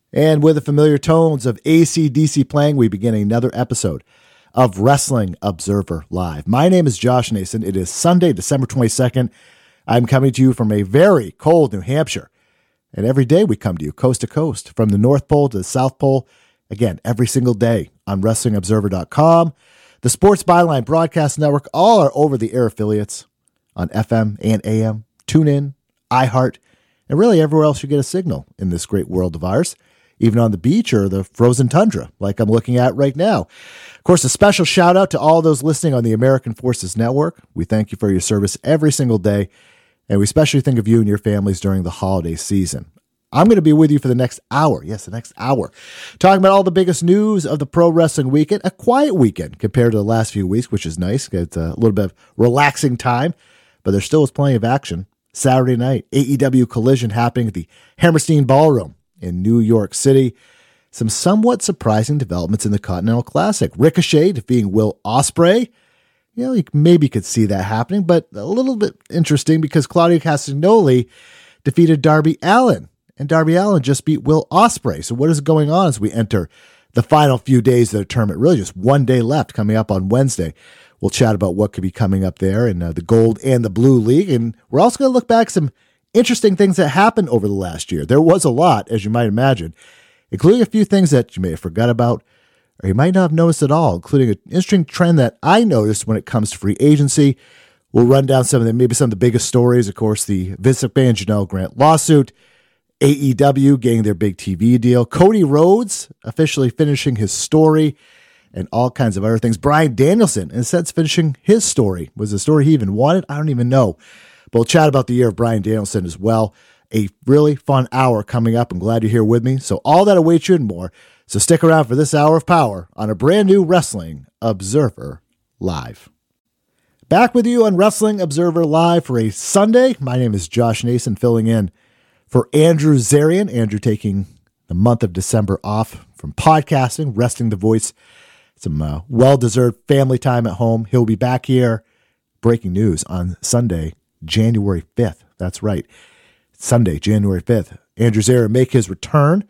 And with the familiar tones of AC/DC playing, we begin another episode of Wrestling Observer Live. My name is Josh Nason. It is Sunday, December 22nd. I'm coming to you from a very cold New Hampshire. And every day we come to you coast to coast, from the North Pole to the South Pole. Again, every single day on WrestlingObserver.com. The Sports Byline Broadcast Network, all our over-the-air affiliates on FM and AM, TuneIn, iHeart, and really everywhere else you get a signal in this great world of ours. Even on the beach or the frozen tundra, like I'm looking at right now. Of course, a special shout out to all those listening on the American Forces Network. We thank you for your service every single day, and we especially think of you and your families during the holiday season. I'm going to be with you for the next hour. Yes, the next hour. Talking about all the biggest news of the pro wrestling weekend. A quiet weekend compared to the last few weeks, which is nice. It's a little bit of relaxing time, but there still is plenty of action. Saturday night, AEW Collision happening at the Hammerstein Ballroom in New York City. Some somewhat surprising developments in the Continental Classic. Ricochet defeating Will Ospreay. You maybe could see that happening, but a little bit interesting because Claudio Castagnoli defeated Darby Allin, and Darby Allin just beat Will Ospreay. So what is going on as we enter the final few days of the tournament? Really just one day left coming up on Wednesday. We'll chat about what could be coming up there in the Gold and the Blue League, and we're also going to look back some interesting things that happened over the last year. There was a lot, as you might imagine, including a few things that you may have forgot about, or you might not have noticed at all, including an interesting trend that I noticed when it comes to free agency. We'll run down some of the biggest stories. Of course, the Vince McMahon Janelle Grant lawsuit, AEW getting their big TV deal, Cody Rhodes officially finishing his story, and all kinds of other things. Bryan Danielson, in a sense, finishing his story. Was the story he even wanted? I don't even know. But we'll chat about the year of Bryan Danielson as well. A really fun hour coming up. I'm glad you're here with me. So all that awaits you and more. So stick around for this hour of power on a brand new Wrestling Observer Live. Back with you on Wrestling Observer Live for a Sunday. My name is Josh Nason, filling in for Andrew Zarian. Andrew taking the month of December off from podcasting, resting the voice. Some well-deserved family time at home. He'll be back here. Breaking news on Sunday, January 5th. That's right. Sunday, January 5th. Andrew Zarian make his return.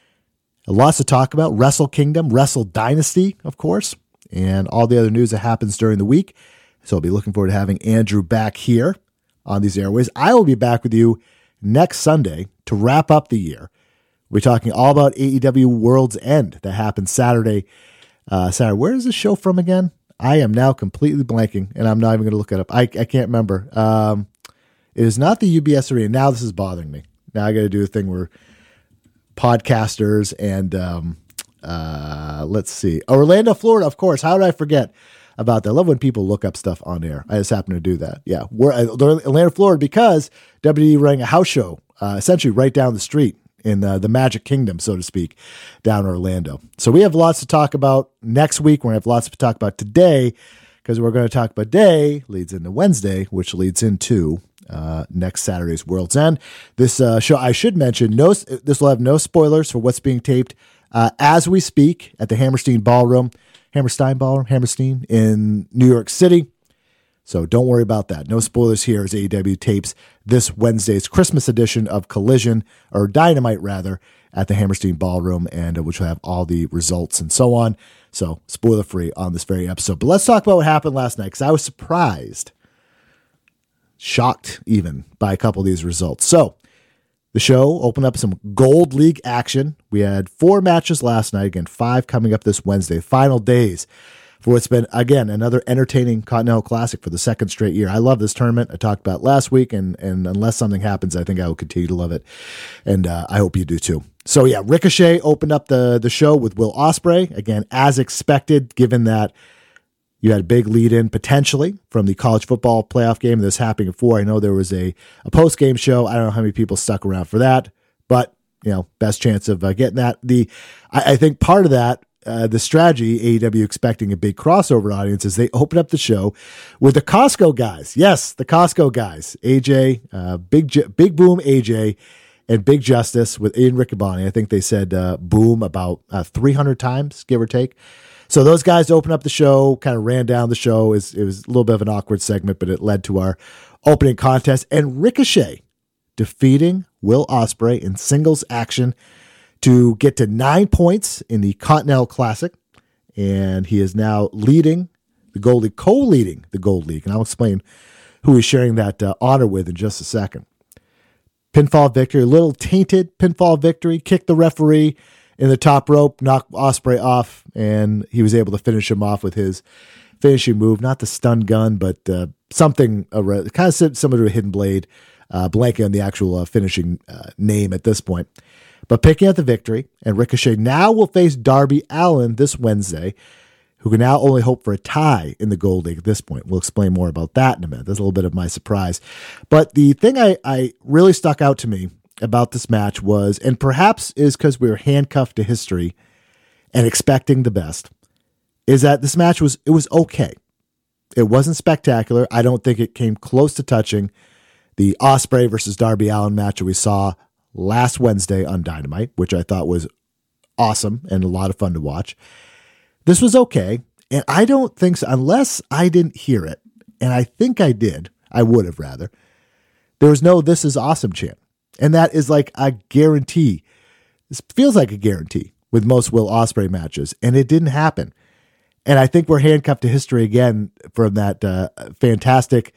Lots to talk about. Wrestle Kingdom, Wrestle Dynasty, of course, and all the other news that happens during the week. So I'll be looking forward to having Andrew back here on these airways. I will be back with you next Sunday to wrap up the year. We're talking all about AEW World's End that happens Saturday. Where is this show from again? I am now completely blanking, and I'm not even going to look it up. I can't remember. It is not the UBS Arena. Now this is bothering me. Now I got to do a thing where podcasters and let's see. Orlando, Florida, of course. How did I forget about that? I love when people look up stuff on air. I just happen to do that. Yeah, we're Orlando, Florida, because WWE running a house show essentially right down the street in the Magic Kingdom, so to speak, down in Orlando. So we have lots to talk about next week. We're going to have lots to talk about today, because we're going to talk about day leads into Wednesday, which leads into next Saturday's World's End. This show, I should mention, this will have no spoilers for what's being taped as we speak at the Hammerstein in New York City. So don't worry about that. No spoilers here as AEW tapes this Wednesday's Christmas edition of Collision, or Dynamite rather, at the Hammerstein Ballroom, and which will have all the results and so on. So spoiler free on this very episode. But let's talk about what happened last night, because I was surprised, shocked even, by a couple of these results. So the show opened up some Gold League action. We had 4 matches last night. Again, 5 coming up this Wednesday. Final days for what's been, again, another entertaining Continental Classic for the second straight year. I love this tournament. I talked about it last week, and unless something happens, I think I will continue to love it. And I hope you do too. So yeah, Ricochet opened up the show with Will Ospreay. Again, as expected, given that you had a big lead-in potentially from the college football playoff game that's happening before. I know there was a post-game show. I don't know how many people stuck around for that, but best chance of getting that. I think part of that, the strategy, AEW expecting a big crossover audience, is they open up the show with the Costco guys. Yes, the Costco guys. AJ, Big Boom AJ, and Big Justice with Aiden Riccaboni. I think they said boom about 300 times, give or take. So those guys opened up the show, kind of ran down the show. It was a little bit of an awkward segment, but it led to our opening contest. And Ricochet defeating Will Ospreay in singles action to get to 9 points in the Continental Classic. And he is now leading the Gold League, co-leading the Gold League. And I'll explain who he's sharing that honor with in just a second. Pinfall victory, a little tainted pinfall victory, kicked the referee in the top rope, knocked Ospreay off, and he was able to finish him off with his finishing move. Not the stun gun, but something kind of similar to a hidden blade, blanking on the actual finishing name at this point. But picking up the victory, and Ricochet now will face Darby Allin this Wednesday, who can now only hope for a tie in the Gold League at this point. We'll explain more about that in a minute. That's a little bit of my surprise. But the thing I really stuck out to me about this match was, and perhaps is because we were handcuffed to history and expecting the best, is that this match was okay. It wasn't spectacular. I don't think it came close to touching the Ospreay versus Darby Allin match that we saw last Wednesday on Dynamite, which I thought was awesome and a lot of fun to watch. This was okay, and I don't think so, unless I didn't hear it, and I think I did, I would have rather, there was no "this is awesome" chant, and that is like a guarantee. This feels like a guarantee with most Will Ospreay matches, and it didn't happen. And I think we're handcuffed to history again from that fantastic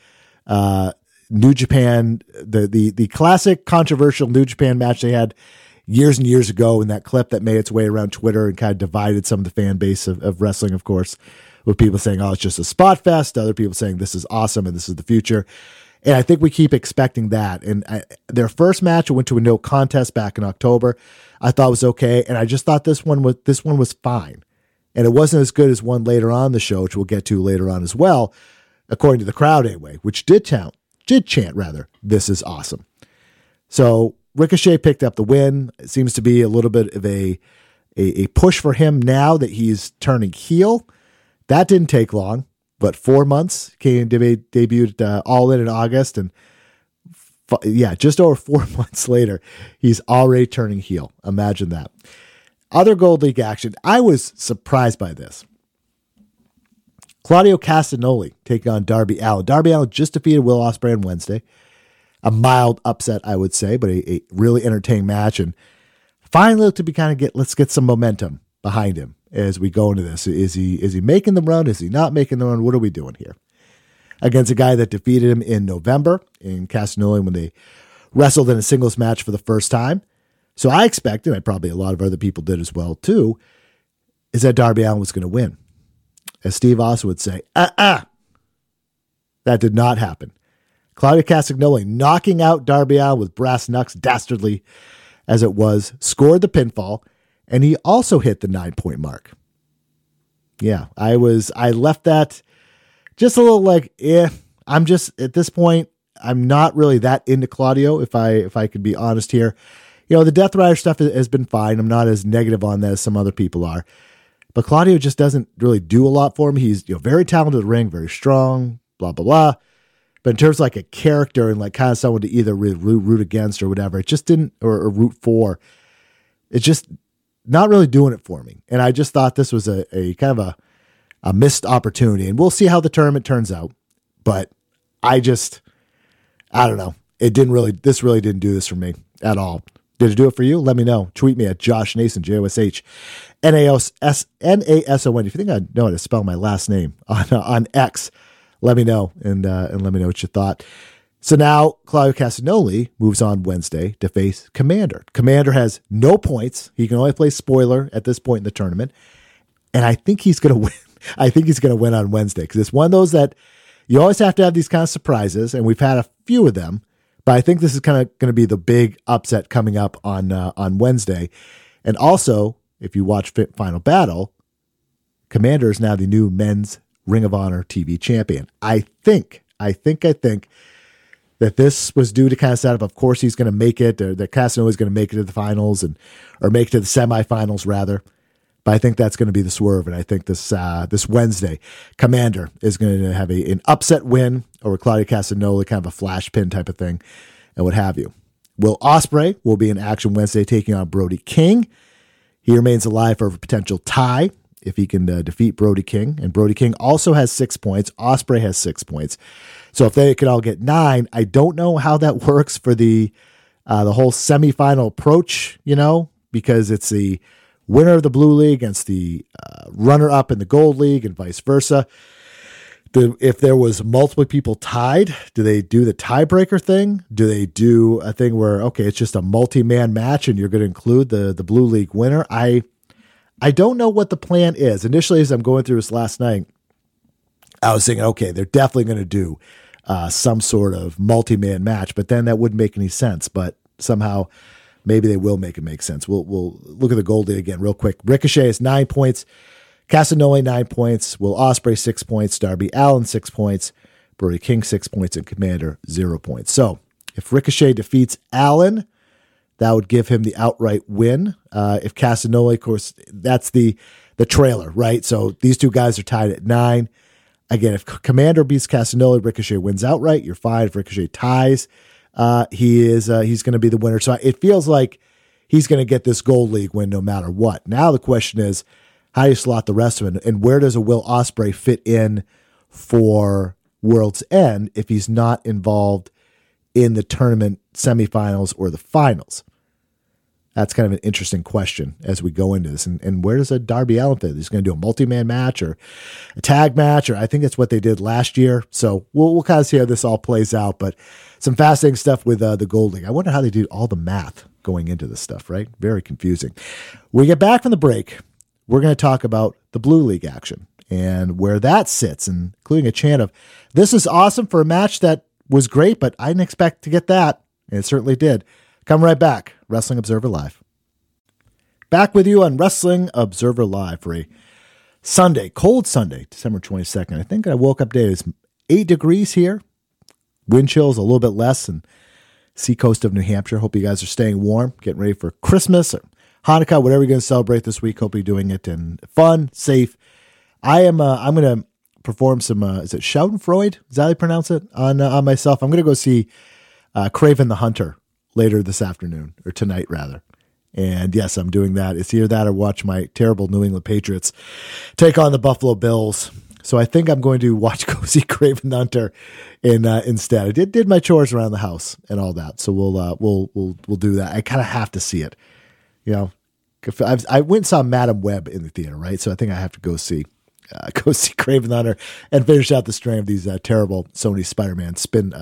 New Japan, the classic controversial New Japan match they had years and years ago, in that clip that made its way around Twitter and kind of divided some of the fan base of wrestling, of course, with people saying, oh, it's just a spot fest, other people saying this is awesome and this is the future. And I think we keep expecting that. And their first match went to a no contest back in October. I thought was okay, and I just thought this one was fine. And it wasn't as good as one later on in the show, which we'll get to later on as well, according to the crowd anyway, which did chant, "This is awesome." So Ricochet picked up the win. It seems to be a little bit of a push for him now that he's turning heel. That didn't take long, but 4 months. Debuted All In August, and just over 4 months later, he's already turning heel. Imagine that. Other Gold League action. I was surprised by this. Claudio Castagnoli taking on Darby Allin. Darby Allin just defeated Will Ospreay on Wednesday. A mild upset, I would say, but a really entertaining match. And finally looked to be let's get some momentum behind him as we go into this. Is he making the run? Is he not making the run? What are we doing here? Against a guy that defeated him in November in Castagnoli when they wrestled in a singles match for the first time. So I expected, and probably a lot of other people did as well too, is that Darby Allin was going to win. As Steve Austin would say, That did not happen. Claudio Castagnoli knocking out Darby Allin with brass knucks, dastardly as it was, scored the pinfall, and he also hit the 9-point mark. Yeah, I left that just a little like, I'm just, at this point, I'm not really that into Claudio, if I could be honest here. You know, the Death Rider stuff has been fine. I'm not as negative on that as some other people are. But Claudio just doesn't really do a lot for him. He's very talented in the ring, very strong, blah, blah, blah. But in terms of like a character and like kind of someone to either root against or whatever, it just didn't, or root for. It's just not really doing it for me. And I just thought this was a kind of a missed opportunity. And we'll see how the tournament turns out. But I don't know. This really didn't do this for me at all. Did it do it for you? Let me know. Tweet me at Josh Nason, JOSH NASON. If you think I know how to spell my last name on X, let me know and let me know what you thought. So now Claudio Castagnoli moves on Wednesday to face Commander. Commander has no points. He can only play spoiler at this point in the tournament. And I think he's going to win. I think he's going to win on Wednesday because it's one of those that you always have to have these kind of surprises, and we've had a few of them. But I think this is kind of going to be the big upset coming up on Wednesday. And also, if you watch Final Battle, Commander is now the new men's Ring of Honor TV champion. I think that this was due to kind of set up. Of course, he's going to make it, or that Castagnoli is going to make it to the finals or make it to the semifinals rather. But I think that's going to be the swerve. And I think this Wednesday, Commander is going to have an upset win over Claudio Castagnoli, kind of a flash pin type of thing, and what have you. Will Ospreay will be in action Wednesday taking on Brody King. He remains alive for a potential tie if he can defeat Brody King. And Brody King also has 6 points. Ospreay has 6 points. So if they could all get 9, I don't know how that works for the whole semifinal approach, because it's the winner of the Blue League against the runner-up in the Gold League and vice versa. If there was multiple people tied, do they do the tiebreaker thing? Do they do a thing where, okay, it's just a multi-man match and you're going to include the Blue League winner? I don't know what the plan is. Initially, as I'm going through this last night, I was thinking, okay, they're definitely going to do some sort of multi-man match, but then that wouldn't make any sense. But somehow, maybe they will make it make sense. We'll look at the Gold League again real quick. Ricochet is 9 points. Castagnoli, 9 points. Will Ospreay, 6 points. Darby Allin, 6 points. Brody King, 6 points. And Commander, 0 points. So if Ricochet defeats Allin, that would give him the outright win. If Castagnoli, of course, that's the trailer, right? So these two guys are tied at 9. Again, if Commander beats Castagnoli, Ricochet wins outright. You're fine. If Ricochet ties, he's going to be the winner. So it feels like he's going to get this Gold League win no matter what. Now the question is, how do you slot the rest of it? And where does a Will Ospreay fit in for World's End if he's not involved in the tournament semifinals or the finals? That's kind of an interesting question as we go into this. And where does a Darby Allin fit? He's going to do a multi-man match or a tag match, or I think that's what they did last year. So we'll kind of see how this all plays out. But some fascinating stuff with the Gold League. I wonder how they do all the math going into this stuff, right? Very confusing. When we get back from the break, we're going to talk about the Blue League action and where that sits, including a chant of, "This is awesome," for a match that was great, but I didn't expect to get that. And it certainly did. Come right back. Wrestling Observer Live. Back with you on Wrestling Observer Live for a Sunday, cold Sunday, December 22nd. I think I woke up today. It's 8 degrees here. Wind chill's a little bit less in seacoast of New Hampshire. Hope you guys are staying warm, getting ready for Christmas or Hanukkah, whatever you're going to celebrate this week. Hope you're doing it in fun, safe. I'm going to perform some, is it Schadenfreude? Is that how you pronounce it? On myself. I'm going to go see Kraven the Hunter later this afternoon, or tonight rather. And yes, I'm doing that. It's either that or watch my terrible New England Patriots take on the Buffalo Bills. So I think I'm going to go see Kraven the Hunter instead. I did my chores around the house and all that. So we'll do that. I kind of have to see it. You know, I went and saw Madam Web in the theater, right? So I think I have to go see Kraven the Hunter and finish out the string of these terrible Sony Spider-Man spin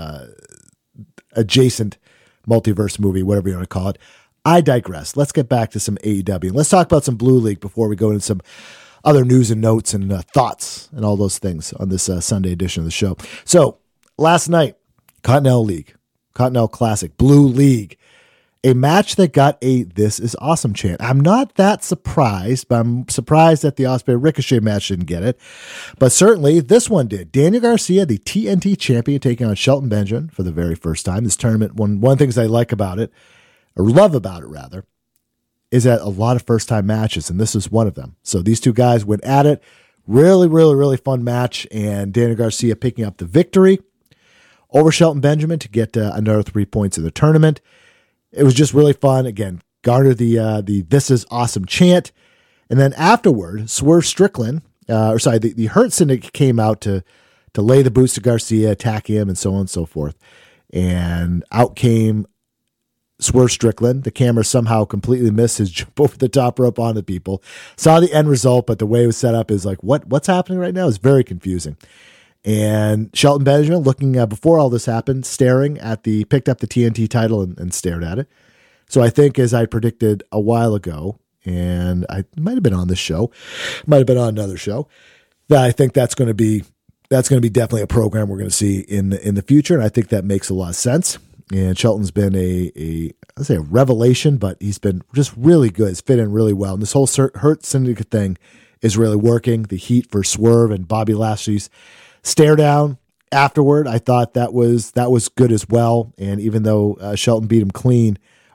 adjacent multiverse movie, whatever you want to call it. I digress. Let's get back to some AEW. Let's talk about some Blue League before we go into some other news and notes and thoughts and all those things on this Sunday edition of the show. So last night, Continental Classic, Blue League, a match that got a "This is awesome" chant. I'm not that surprised, but I'm surprised that the Ospreay Ricochet match didn't get it. But certainly this one did. Daniel Garcia, the TNT champion, taking on Shelton Benjamin for the very first time. This tournament, one of the things I like about it, or love about it rather, is that a lot of first-time matches, and this is one of them. So these two guys went at it. Really, really, really fun match, and Daniel Garcia picking up the victory over Shelton Benjamin to get another 3 points in the tournament. It was just really fun. Again, garnered the "This is awesome" chant. And then afterward, Swerve Strickland, the Hurt Syndicate came out to lay the boots to Garcia, attack him, and so on and so forth. And out came Swerve Strickland. The camera somehow completely missed his jump over the top rope on the people. Saw the end result, but the way it was set up is like, what's happening right now is very confusing. And Shelton Benjamin, looking before all this happened, picked up the TNT title and stared at it. So I think, as I predicted a while ago, and I might have been on this show, might have been on another show, that I think that's going to be definitely a program we're going to see in the future. And I think that makes a lot of sense. And Shelton's been a revelation, but he's been just really good. He's fit in really well. And this whole Hurt Syndicate thing is really working. The heat for Swerve and Bobby Lashley's stare down afterward, I thought that was good as well. And even though Shelton beat him clean,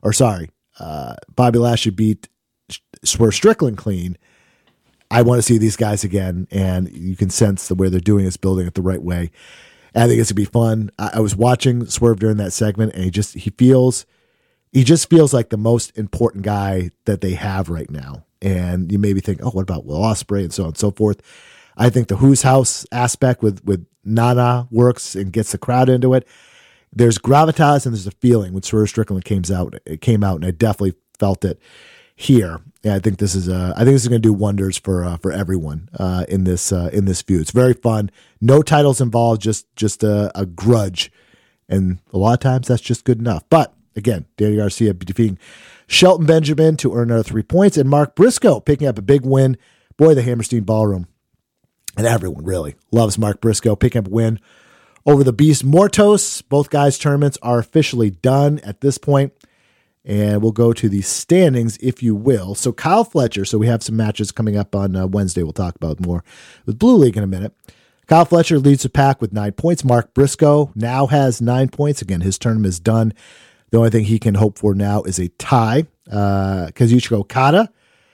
Bobby Lashley beat Swerve Strickland clean, I want to see these guys again. And you can sense the way they're doing this, building it the right way. And I think it's going to be fun. I was watching Swerve during that segment, and he just feels like the most important guy that they have right now. And you maybe think, oh, what about Will Ospreay and so on and so forth. I think the Who's House aspect with Nana works and gets the crowd into it. There's gravitas and there's a feeling when Swerve Strickland came out, and I definitely felt it here. Yeah, I think this is going to do wonders for everyone in this feud. It's very fun. No titles involved, just a grudge, and a lot of times that's just good enough. But again, Danny Garcia defeating Shelton Benjamin to earn another 3 points, and Mark Briscoe picking up a big win. Boy, the Hammerstein Ballroom and everyone really loves Mark Briscoe picking up a win over the Beast Mortos. Both guys' tournaments are officially done at this point. And we'll go to the standings, if you will. So Kyle Fletcher, so we have some matches coming up on Wednesday. We'll talk about more with Blue League in a minute. Kyle Fletcher leads the pack with 9 points. Mark Briscoe now has 9 points. Again, his tournament is done. The only thing he can hope for now is a tie. Kazuchika Okada,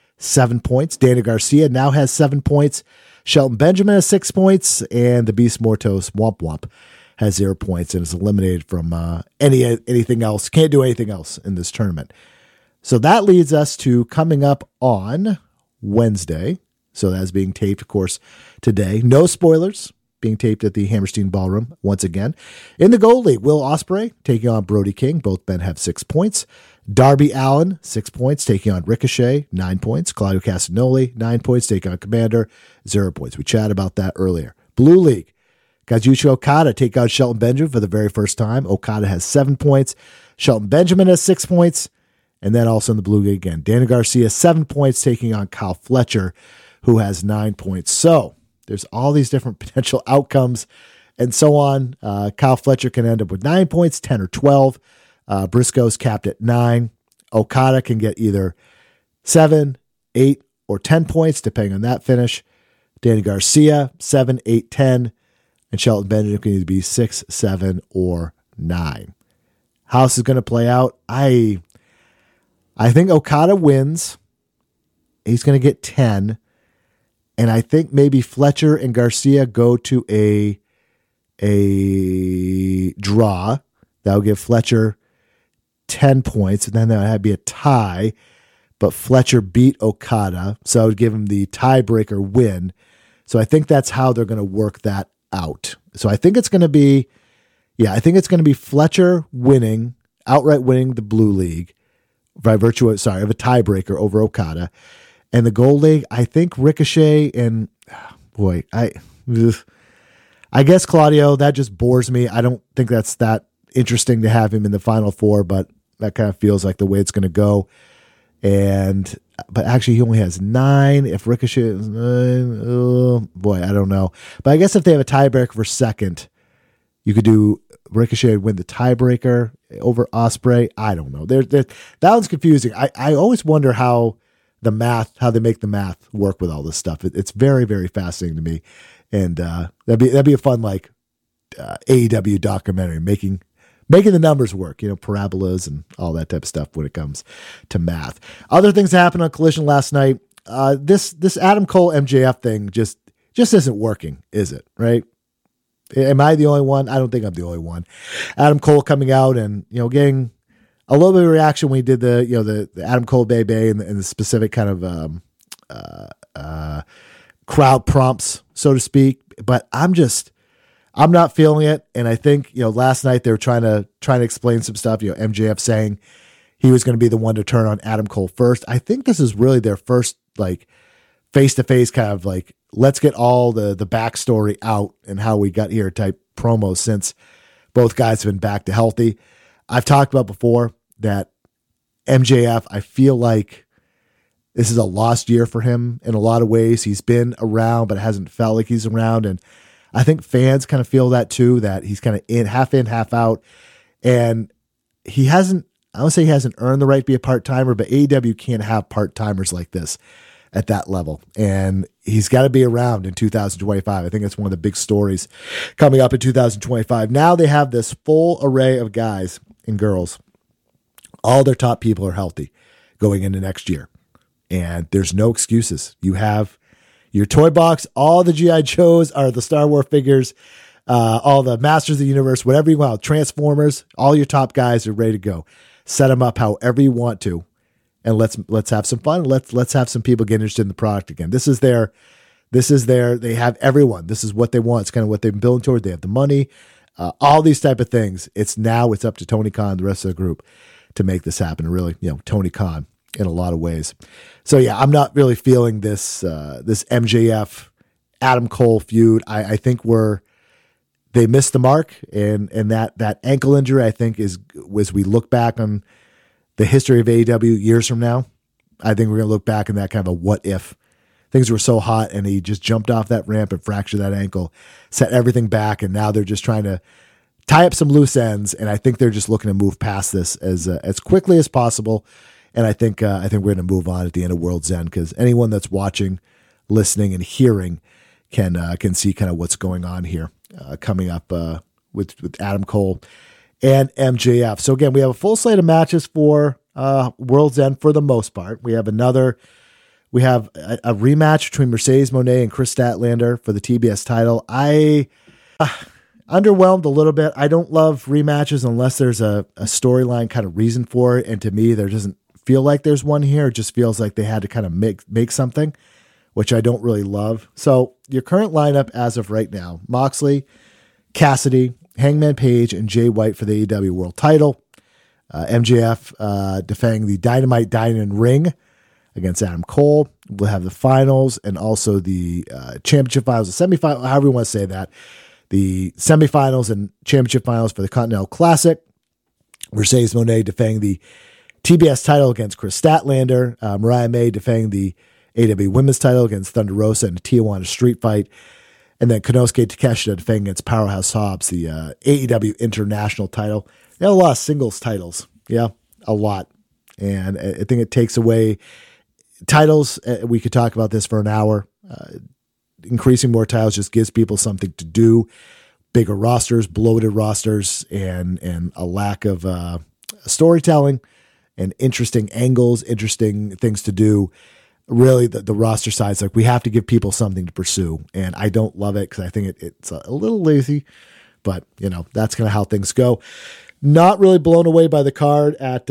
7 points. Daniel Garcia now has 7 points. Shelton Benjamin has 6 points. And the Beast Mortos, Womp Womp, has 0 points and is eliminated from anything else. Can't do anything else in this tournament. So that leads us to coming up on Wednesday. So that's being taped, of course, today. No spoilers. Being taped at the Hammerstein Ballroom once again. In the Gold League, Will Ospreay taking on Brody King. Both men have 6 points. Darby Allin, 6 points, taking on Ricochet, 9 points. Claudio Castagnoli, 9 points, taking on Commander, 0 points. We chatted about that earlier. Blue League, Kazuchika Okada take out Shelton Benjamin for the very first time. Okada has 7 points. Shelton Benjamin has 6 points. And then also in the Blue League again, Daniel Garcia, 7 points, taking on Kyle Fletcher, who has 9 points. So there's all these different potential outcomes and so on. Kyle Fletcher can end up with 9 points, 10 or 12. Briscoe's capped at 9. Okada can get either 7, 8, or 10 points, depending on that finish. Danny Garcia, 7, 8, 10. And Shelton Benjamin can either be 6, 7, or 9. How this is going to play out, I think Okada wins. He's going to get 10. And I think maybe Fletcher and Garcia go to a draw. That will give Fletcher 10 points. And then that would be a tie. But Fletcher beat Okada. So I would give him the tiebreaker win. So I think that's how they're going to work that out. So I think it's going to be, Fletcher winning, outright winning the Blue League by virtue of a tiebreaker over Okada. And the Gold League, I think Ricochet and I guess Claudio, that just bores me. I don't think that's that interesting to have him in the Final Four, but that kind of feels like the way it's going to go. But actually he only has 9. If Ricochet is 9, I don't know. But I guess if they have a tiebreaker for second, you could do Ricochet win the tiebreaker over Ospreay. I don't know. That one's confusing. I always wonder how they make the math work with all this stuff. It's very, very fascinating to me. And that'd be a fun AEW documentary, making the numbers work, parabolas and all that type of stuff when it comes to math. Other things that happened on Collision last night. This Adam Cole MJF thing just isn't working, is it? Right? Am I the only one? I don't think I'm the only one. Adam Cole coming out and getting a little bit of reaction when he did the Adam Cole Bay and the specific kind of crowd prompts, so to speak. But I'm not feeling it. And I think, last night they were trying to explain some stuff, MJF saying he was going to be the one to turn on Adam Cole first. I think this is really their first face-to-face kind of let's get all the backstory out and how we got here type promo since both guys have been back to healthy. I've talked about before that MJF, I feel like this is a lost year for him in a lot of ways. He's been around, but it hasn't felt like he's around. And I think fans kind of feel that too, that he's kind of in, half out. And he hasn't earned the right to be a part-timer, but AEW can't have part-timers like this at that level. And he's got to be around in 2025. I think that's one of the big stories coming up in 2025. Now they have this full array of guys and girls. All their top people are healthy going into next year. And there's no excuses. You have your toy box, all the G.I. Joes are the Star Wars figures, all the Masters of the Universe, whatever you want, Transformers, all your top guys are ready to go. Set them up however you want to. And let's have some fun. Let's have some people get interested in the product again. This is their, they have everyone. This is what they want. It's kind of what they've been building toward. They have the money, all these type of things. It's up to Tony Khan, the rest of the group to make this happen. And really, Tony Khan in a lot of ways. So yeah, I'm not really feeling this this MJF Adam Cole feud. I think they missed the mark, and that ankle injury, I think, is as we look back on the history of AEW years from now, I think we're going to look back in that kind of a what if. Things were so hot and he just jumped off that ramp and fractured that ankle, set everything back, and now they're just trying to tie up some loose ends, and I think they're just looking to move past this as quickly as possible. And I think we're going to move on at the end of World's End, because anyone that's watching, listening, and hearing can see kind of what's going on here coming up with Adam Cole and MJF. So again, we have a full slate of matches for World's End for the most part. We have a rematch between Mercedes Moné and Chris Statlander for the TBS title. I underwhelmed a little bit. I don't love rematches unless there's a storyline kind of reason for it. And to me, there doesn't feel like there's one here. It just feels like they had to kind of make something, which I don't really love. So your current lineup as of right now: Moxley, Cassidy, Hangman Page, and Jay White for the AEW World title. MJF defending the Dynamite Diamond Ring against Adam Cole. We'll have the finals and also the championship finals, the semifinals, however you want to say that. The semifinals and championship finals for the Continental Classic. Mercedes Moné defending the TBS title against Chris Statlander. Mariah May defending the AEW Women's title against Thunder Rosa in a Tijuana street fight. And then Konosuke Takeshita defending against Powerhouse Hobbs, the AEW International title. They have a lot of singles titles. Yeah, a lot. And I think it takes away titles. We could talk about this for an hour. Increasing more titles just gives people something to do. Bigger rosters, bloated rosters, and a lack of storytelling and interesting angles, interesting things to do. Really, the roster side's like, we have to give people something to pursue. And I don't love it because I think it's a little lazy. But, that's kind of how things go. Not really blown away by the card at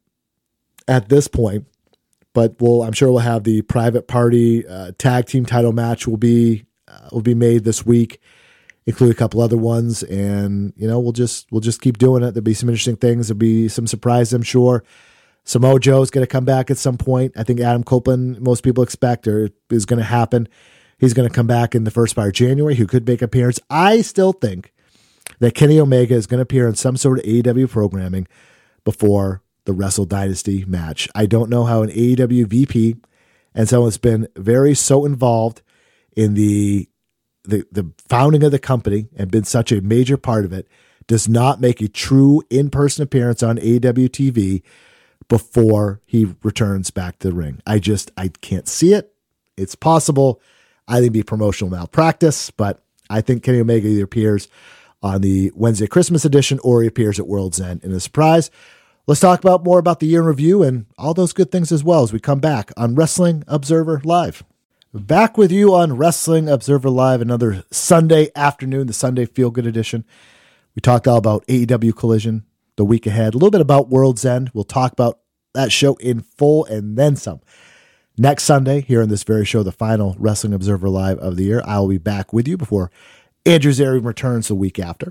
this point. But I'm sure we'll have the Private Party tag team title match will be made this week, include a couple other ones, and we'll just keep doing it. There'll be some interesting things. There'll be some surprises, I'm sure. Samoa Joe's going to come back at some point. I think Adam Copeland, most people expect, or is going to happen. He's going to come back in the first part of January. He could make an appearance. I still think that Kenny Omega is going to appear in some sort of AEW programming before the Wrestle Dynasty match. I don't know how an AEW VP and someone that's been so involved in the founding of the company and been such a major part of it does not make a true in-person appearance on AEW TV before he returns back to the ring. I can't see it. It's possible. I think it'd be promotional malpractice, but I think Kenny Omega either appears on the Wednesday Christmas edition or he appears at World's End in a surprise. Let's talk more about the year in review and all those good things as well as we come back on Wrestling Observer Live. Back with you on Wrestling Observer Live, another Sunday afternoon, the Sunday Feel Good edition. We talked all about AEW Collision the week ahead, a little bit about World's End. We'll talk about that show in full and then some. Next Sunday, here on this very show, the final Wrestling Observer Live of the year, I will be back with you before Andrew Zarian returns the week after.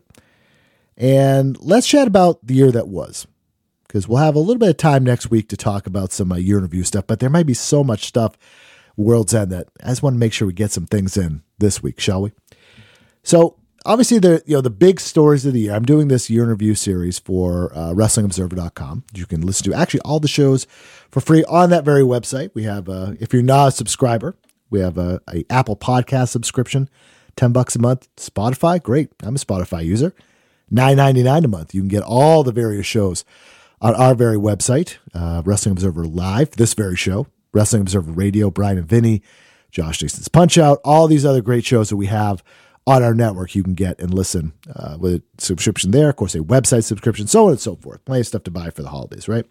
And let's chat about the year that was, because we'll have a little bit of time next week to talk about some year in review stuff, but there might be so much stuff World's End that I just want to make sure we get some things in this week, shall we? So obviously the big stories of the year. I'm doing this year in review series for WrestlingObserver.com. You can listen to actually all the shows for free on that very website. We have, if you're not a subscriber, we have a Apple Podcast subscription, $10 a month. Spotify, great. I'm a Spotify user. $9.99 a month. You can get all the various shows on our very website, Wrestling Observer Live, this very show, Wrestling Observer Radio, Brian and Vinny, Josh Jason's Punch Out, all these other great shows that we have on our network you can get and listen with a subscription there. Of course, a website subscription, so on and so forth. Plenty of stuff to buy for the holidays, right?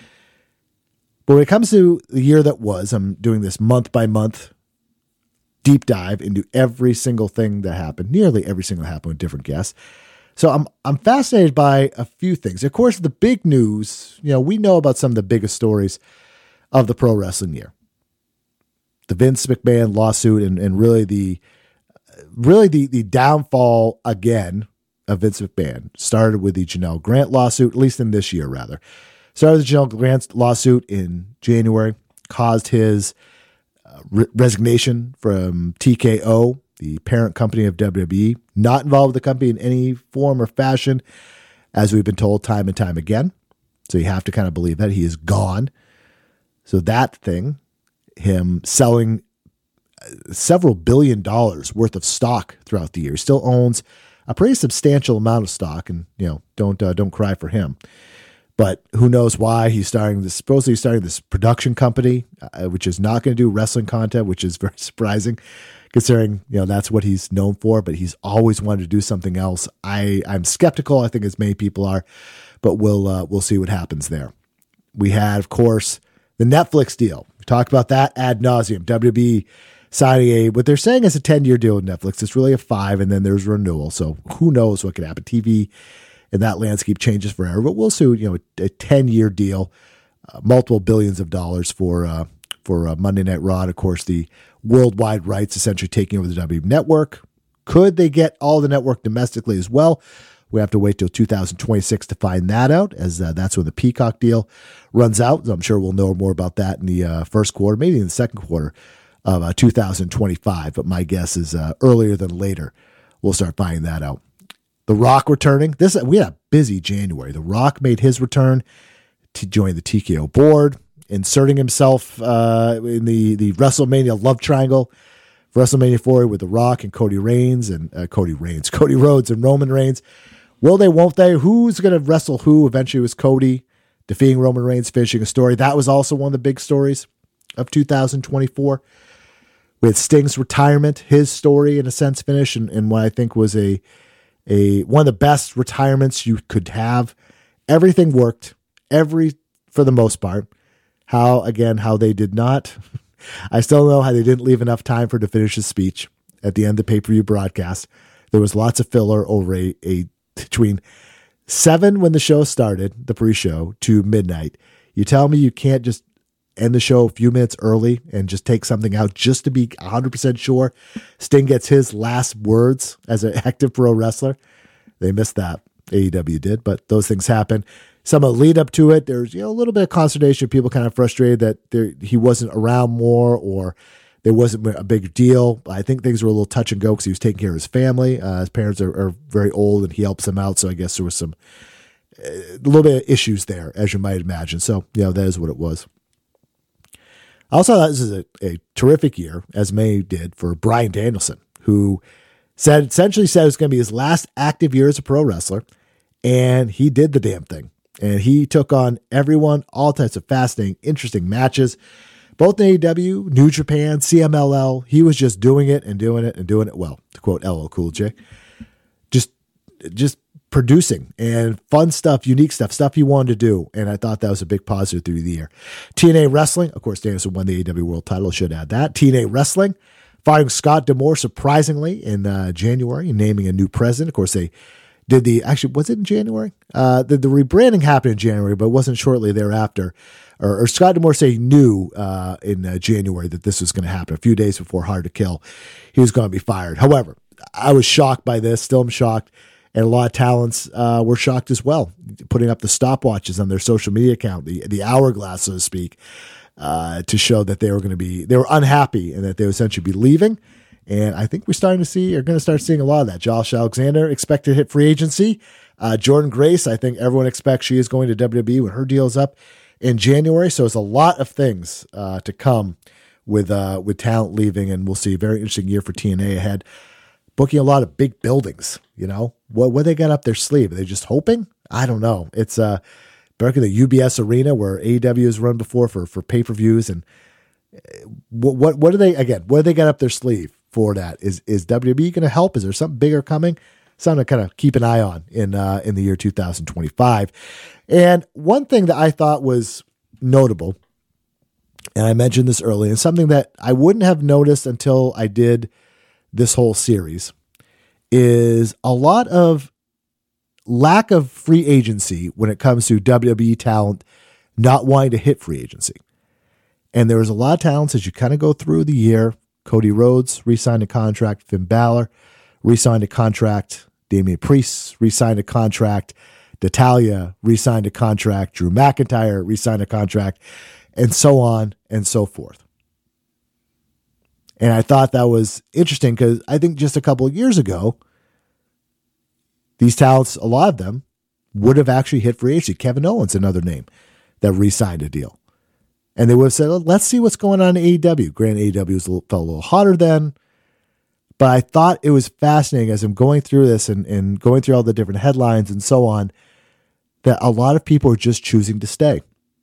But when it comes to the year that was, I'm doing this month by month deep dive into every single thing that happened, nearly every single happened with different guests. So I'm fascinated by a few things. Of course, the big news, we know about some of the biggest stories of the pro wrestling year. The Vince McMahon lawsuit and really the downfall again of Vince McMahon started with the Janelle Grant lawsuit, at least in this year, rather. Started the Janelle Grant lawsuit in January, caused his resignation from TKO, the parent company of WWE, not involved with the company in any form or fashion, as we've been told time and time again. So you have to kind of believe that he is gone. So that thing, him selling several $1 billion worth of stock throughout the year, he still owns a pretty substantial amount of stock, and don't cry for him. But who knows why he's supposedly starting this production company, which is not going to do wrestling content, which is very surprising considering, that's what he's known for, but he's always wanted to do something else. I'm skeptical, I think as many people are, but we'll see what happens there. We had, of course, the Netflix deal. We talked about that ad nauseum. WWE signing what they're saying is a 10-year deal with Netflix. It's really a 5, and then there's renewal. So who knows what could happen. TV and that landscape changes forever, but we'll see, a 10-year deal, multiple billions of dollars for Monday Night Raw. And of course, the worldwide rights essentially taking over the WWE network. Could they get all the network domestically as well? We have to wait till 2026 to find that out, as that's when the Peacock deal runs out. So I'm sure we'll know more about that in the first quarter, maybe in the second quarter of 2025. But my guess is earlier than later, we'll start finding that out. The Rock returning. We had a busy January. The Rock made his return to join the TKO board, inserting himself in the WrestleMania love triangle for WrestleMania 4 with The Rock and Cody Rhodes and Roman Reigns. Will they, won't they? Who's going to wrestle who? Eventually it was Cody defeating Roman Reigns, finishing a story. That was also one of the big stories of 2024. With Sting's retirement, his story in a sense finished, and what I think was a one of the best retirements you could have. Everything worked, for the most part. How they did not, I still know how they didn't leave enough time for him to finish his speech at the end of the pay-per-view broadcast. There was lots of filler over between 7 when the show started, the pre-show, to midnight. You tell me you can't just end the show a few minutes early and just take something out just to be 100% sure Sting gets his last words as an active pro wrestler. They missed that. AEW did, but those things happen. Some of the lead up to it, there's a little bit of consternation, people kind of frustrated that he wasn't around more, or there wasn't a big deal. I think things were a little touch and go because he was taking care of his family. His parents are very old and he helps them out. So I guess there was a little bit of issues there, as you might imagine. So, that is what it was. I also thought this is a terrific year, as May did, for Bryan Danielson, who essentially said it was going to be his last active year as a pro wrestler. And he did the damn thing. And he took on everyone, all types of fascinating, interesting matches, both in AEW, New Japan, CMLL. He was just doing it and doing it and doing it well, to quote LL Cool J. Just producing and fun stuff, unique stuff he wanted to do. And I thought that was a big positive through the year. TNA Wrestling, of course, Danielson won the AEW World title. Should add that. TNA Wrestling firing Scott D'Amore surprisingly in January and naming a new president. Of course, they did was it in January? The rebranding happened in January, but it wasn't shortly thereafter. Or Scott D'Amore say he knew in January that this was going to happen. A few days before Hard to Kill, he was going to be fired. However, I was shocked by this. Still am shocked. And a lot of talents were shocked as well, putting up the stopwatches on their social media account, the hourglass, so to speak, to show that they were unhappy and that they would essentially be leaving. And I think are going to start seeing a lot of that. Josh Alexander expected to hit free agency. Jordynne Grace, I think everyone expects she is going to WWE when her deal is up in January. So it's a lot of things to come with talent leaving, and we'll see a very interesting year for TNA ahead. Booking a lot of big buildings, what they got up their sleeve? Are they just hoping? I don't know. It's back in the UBS Arena where AEW has run before for pay-per-views, and what do they got up their sleeve for that? Is WWE going to help? Is there something bigger coming? Something to kind of keep an eye on in the year 2025. And one thing that I thought was notable, and I mentioned this earlier, and something that I wouldn't have noticed until I did this whole series, is a lot of lack of free agency when it comes to WWE talent not wanting to hit free agency. And there was a lot of talents as you kind of go through the year. Cody Rhodes re-signed a contract. Finn Balor re-signed a contract. Damian Priest re-signed a contract. Natalya re-signed a contract. Drew McIntyre re-signed a contract, and so on and so forth. And I thought that was interesting because I think just a couple of years ago, these talents, a lot of them, would have actually hit free agency. Kevin Owens, another name that re-signed a deal. And they would have said, let's see what's going on in AEW. Granted, AEW felt a little hotter then, but I thought it was fascinating as I'm going through this and going through all the different headlines and so on, that a lot of people are just choosing to stay.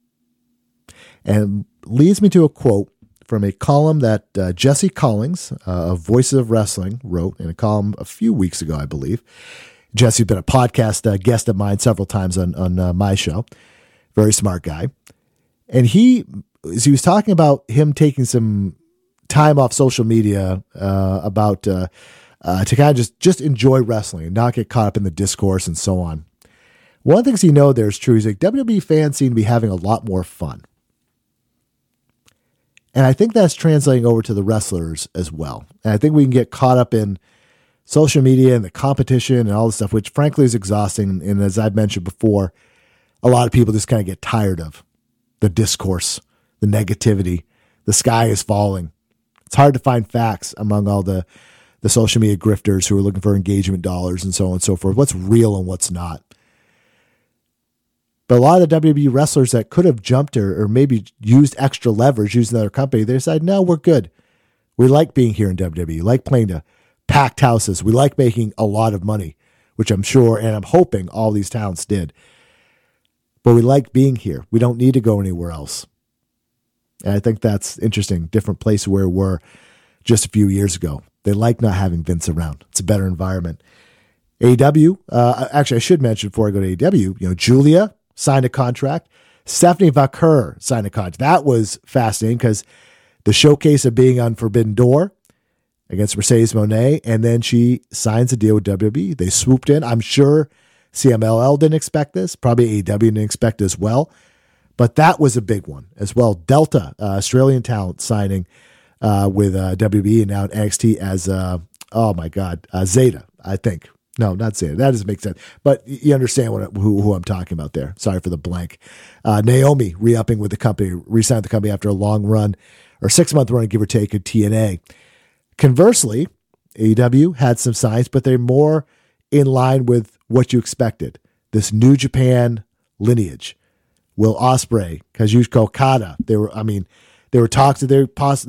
And leads me to a quote from a column that Jesse Collins of Voices of Wrestling wrote in a column a few weeks ago, I believe. Jesse's been a podcast guest of mine several times on my show. Very smart guy. And he was talking about him taking some time off social media about to kind of just enjoy wrestling and not get caught up in the discourse and so on. One of the things he knows there is true. He's like, WWE fans seem to be having a lot more fun. And I think that's translating over to the wrestlers as well. And I think we can get caught up in social media and the competition and all this stuff, which frankly is exhausting. And as I've mentioned before, a lot of people just kind of get tired of the discourse, the negativity. The sky is falling. It's hard to find facts among all the social media grifters who are looking for engagement dollars and so on and so forth. What's real and what's not. But a lot of the WWE wrestlers that could have jumped or maybe used extra leverage using another company, they decided, no, we're good. We like being here in WWE. We like playing to packed houses. We like making a lot of money, which I'm sure and I'm hoping all these talents did. But we like being here. We don't need to go anywhere else. And I think that's interesting. Different place where we were just a few years ago. They like not having Vince around. It's a better environment. AEW, actually, I should mention before I go to AEW, Julia signed a contract. Stephanie Vaquer signed a contract. That was fascinating because the showcase of being on Forbidden Door against Mercedes Moné, and then she signs a deal with WWE. They swooped in. I'm sure CMLL didn't expect this. Probably AEW didn't expect it as well. But that was a big one as well. Delta, Australian talent, signing with WWE and now at NXT as, Zeta, I think. No, not Zeta. That doesn't make sense. But you understand who I'm talking about there. Sorry for the blank. Naomi re-upping with the company, re-signed the company after a long run, or 6-month run, give or take, at TNA. Conversely, AEW had some signs, but they're more in line with what you expected. This New Japan lineage. Will Ospreay, Kazuchika Okada. They were in talks to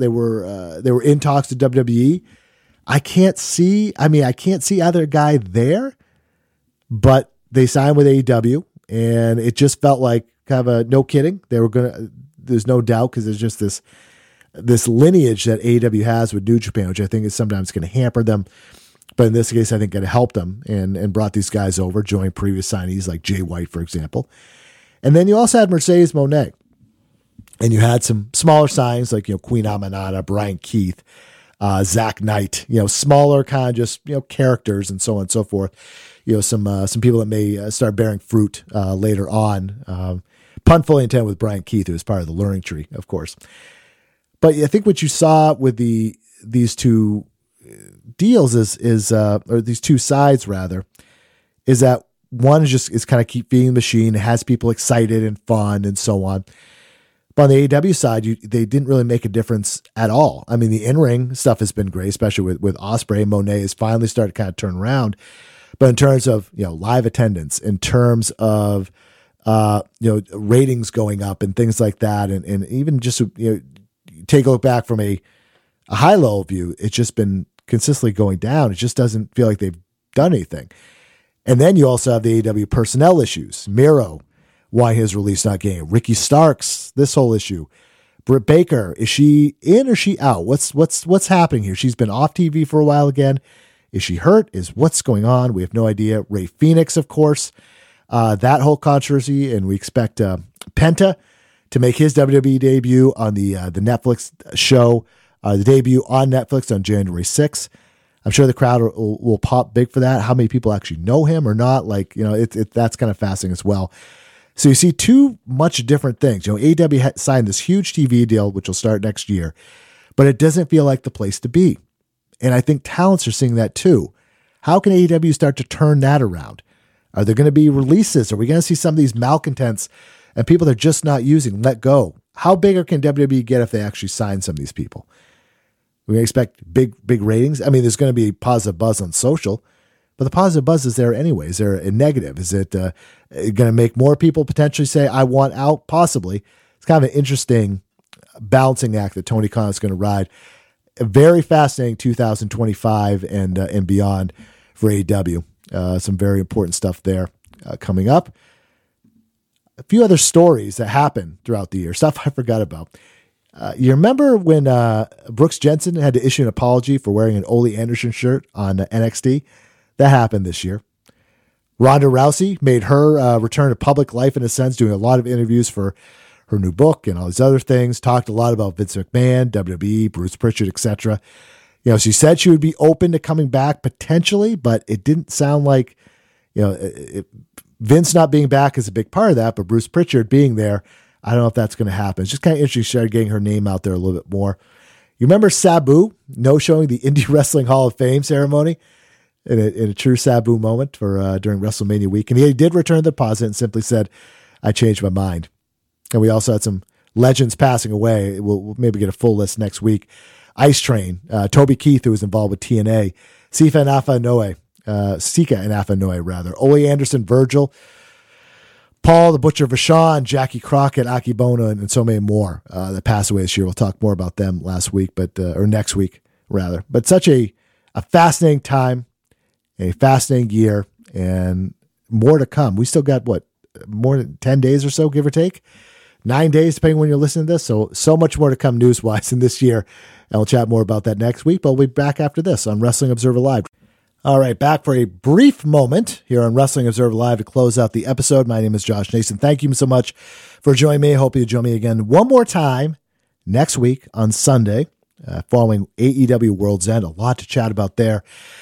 WWE. I can't see either guy there, but they signed with AEW, and it just felt like kind of a no kidding. There's no doubt because there's just this lineage that AEW has with New Japan, which I think is sometimes going to hamper them. But in this case, I think it helped them and brought these guys over, joined previous signees like Jay White, for example. And then you also had Mercedes Moné. And you had some smaller signs like, Queen Aminata, Brian Keith, Zach Knight, smaller kind of just, characters and so on and so forth. Some people that may start bearing fruit later on. Pun fully intended with Brian Keith, who was part of the Learning Tree, of course. But I think what you saw with these two deals or these two sides rather, is that one is kind of keep feeding the machine. It has people excited and fun and so on. But on the AEW side, they didn't really make a difference at all. I mean, the in-ring stuff has been great, especially with Ospreay. Moné has finally started to kind of turn around. But in terms of, live attendance, in terms of, ratings going up and things like that, and even just, take a look back from a high-level view, it's just been consistently going down. It just doesn't feel like they've done anything. And then you also have the AEW personnel issues. Miro, why his release not getting Ricky Starks, this whole issue. Britt Baker, is she in or is she out? What's happening here? She's been off TV for a while again. Is she hurt? What's going on? We have no idea. Ray Phoenix, of course, that whole controversy, and we expect Penta to make his WWE debut on the Netflix show, the debut on Netflix on January 6th. I'm sure the crowd will pop big for that. How many people actually know him or not? That's kind of fascinating as well. So you see two much different things. AEW signed this huge TV deal, which will start next year, but it doesn't feel like the place to be. And I think talents are seeing that too. How can AEW start to turn that around? Are there going to be releases? Are we going to see some of these malcontents and people they're just not using let go? How bigger can WWE get if they actually sign some of these people? We expect big ratings. I mean, there's going to be positive buzz on social, but the positive buzz is there anyway. Is there a negative? Is it going to make more people potentially say, I want out? Possibly. It's kind of an interesting balancing act that Tony Khan is going to ride. A very fascinating 2025 and beyond for AEW. Some very important stuff there coming up. A few other stories that happened throughout the year, stuff I forgot about. You remember when Brooks Jensen had to issue an apology for wearing an Ole Anderson shirt on NXT? That happened this year. Ronda Rousey made her return to public life in a sense, doing a lot of interviews for her new book and all these other things. Talked a lot about Vince McMahon, WWE, Bruce Pritchard, etc. You know, she said she would be open to coming back potentially, but it didn't sound like, Vince not being back is a big part of that, but Bruce Pritchard being there, I don't know if that's going to happen. It's just kind of interesting. She started getting her name out there a little bit more. You remember Sabu no-showing the Indie Wrestling Hall of Fame ceremony in a true Sabu moment for during WrestleMania week. And he did return the deposit and simply said, I changed my mind. And we also had some legends passing away. We'll maybe get a full list next week. Ice Train, Toby Keith, who was involved with TNA, Sika and Afanoe, rather. Ole Anderson, Virgil, Paul the Butcher Vachon, Jackie Crockett, Akibona, and so many more that passed away this year. We'll talk more about them next week, rather. But such a fascinating time, a fascinating year, and more to come. We still got, more than 10 days or so, give or take? 9 days, depending when you're listening to this. So much more to come news-wise in this year. And we'll chat more about that next week, but we'll be back after this on Wrestling Observer Live. All right, back for a brief moment here on Wrestling Observer Live to close out the episode. My name is Josh Nason. Thank you so much for joining me. I hope you join me again one more time next week on Sunday, following AEW World's End. A lot to chat about there.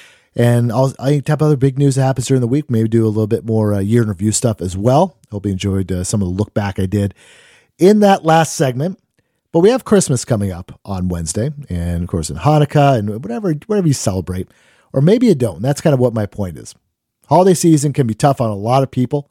And I'll tap other big news that happens during the week. Maybe do a little bit more year in review stuff as well. Hope you enjoyed some of the look back I did in that last segment. But we have Christmas coming up on Wednesday, and of course in Hanukkah and whatever you celebrate, or maybe you don't. That's kind of what my point is. Holiday season can be tough on a lot of people.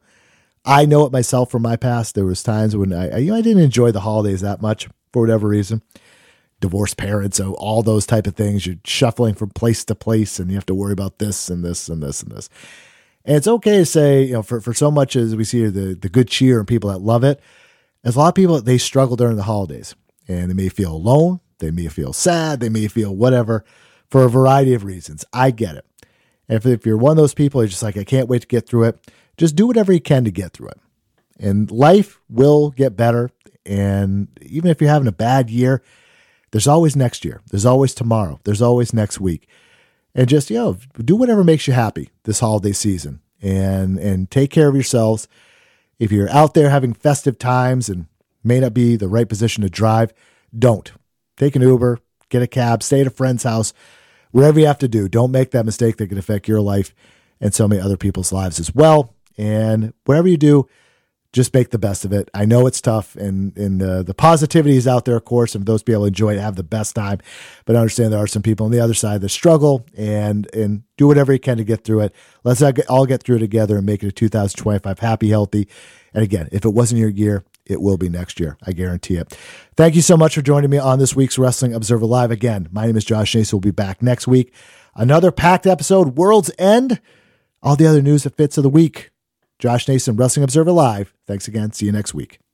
I know it myself from my past. There was times when I didn't enjoy the holidays that much for whatever reason. Divorced parents, so all those type of things. You're shuffling from place to place, and you have to worry about this and this and this and this. And it's okay to say, for so much as we see here, the good cheer and people that love it, there's a lot of people, they struggle during the holidays. And they may feel alone. They may feel sad. They may feel whatever for a variety of reasons. I get it. And if you're one of those people who's just like, I can't wait to get through it, just do whatever you can to get through it. And life will get better. And even if you're having a bad year, there's always next year. There's always tomorrow. There's always next week. And just, do whatever makes you happy this holiday season and take care of yourselves. If you're out there having festive times and may not be the right position to drive, don't. Take an Uber, get a cab, stay at a friend's house, wherever you have to do. Don't make that mistake that can affect your life and so many other people's lives as well. And whatever you do, just make the best of it. I know it's tough, and the positivity is out there, of course, and those people enjoy it, have the best time. But I understand there are some people on the other side that struggle, and do whatever you can to get through it. Let's all get through it together and make it a 2025 happy, healthy. And again, if it wasn't your year, it will be next year. I guarantee it. Thank you so much for joining me on this week's Wrestling Observer Live. Again, my name is Josh Nason. We'll be back next week. Another packed episode, World's End, all the other news that fits of the week. Josh Nason, Wrestling Observer Live. Thanks again. See you next week.